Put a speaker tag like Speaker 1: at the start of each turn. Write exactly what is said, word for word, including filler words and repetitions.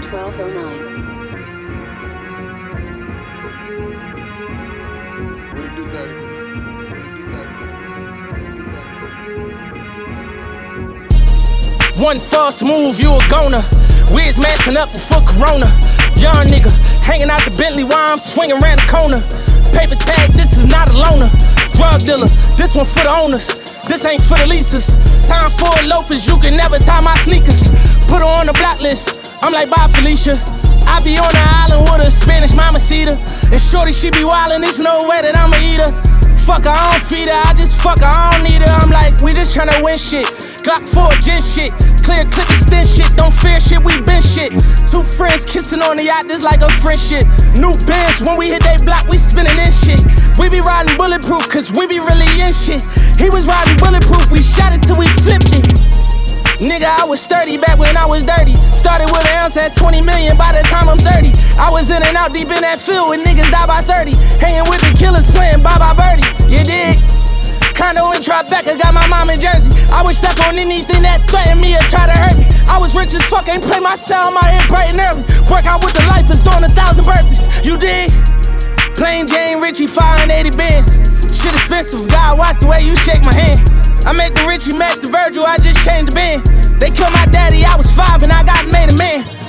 Speaker 1: twelve oh nine.
Speaker 2: What it do, daddy? What it do, daddy? What it do, daddy?
Speaker 3: One false move, you a goner. Wiz messing up before Corona. Young nigga, hanging out the Bentley while I'm swinging around the corner. Paper tag, this is not a loaner. Drug dealer, this one for the owners. This ain't for the leases. Time for loafers, you can never tie my sneakers. Put her on the block list, I'm like, bye Felicia. I be on the island with a Spanish mamacita. And shorty, she be wildin', there's no way that I'ma eat her. Fuck her, I don't feed her, I just fuck her, I don't need her. I'm like, we just tryna win shit. Glock four, gen shit. Clear clip extend shit, don't fear shit, we been shit. Two friends kissing on the yacht, this like a friendship. New Benz, when we hit they block, we spinning in shit. We be riding bulletproof, cause we be really in shit. He was riding bulletproof, we shot it till we flipped it. Nigga, I was thirty back when I was dirty. Started with an ounce at twenty million by the time I'm thirty. I was in and out deep in that field when niggas die by thirty. Hanging with the killers playing bye bye birdie, you dig? Condo in Tribeca, got my mom in Jersey. I would step on anything that threatened me or try to hurt me. I was rich as fuck, ain't play my sound, my head bright and early. Work out with the life is doing a thousand burpees, you dig? Plain Jane Richie, five eighty bands. Shit expensive, God watch the way you shake my hand. I make the Richie match the Virgil, I just changed the band. They killed my daddy, I was five and I got made a man.